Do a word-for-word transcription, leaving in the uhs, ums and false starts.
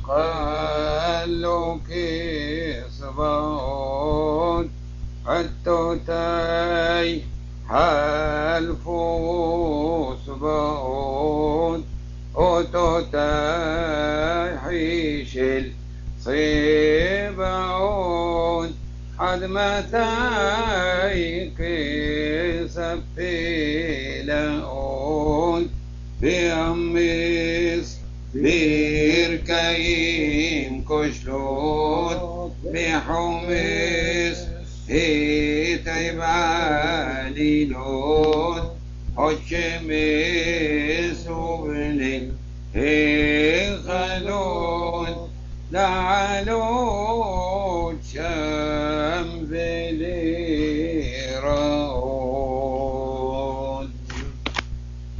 قالوا كسبون التوتي حلفوا سبون أوتوتي حيشل صيبون حد متى كسبتلون بأمس بيركايم كشلون بحمس هيتيب عليلون الشمس وبلين هيخلون لعلون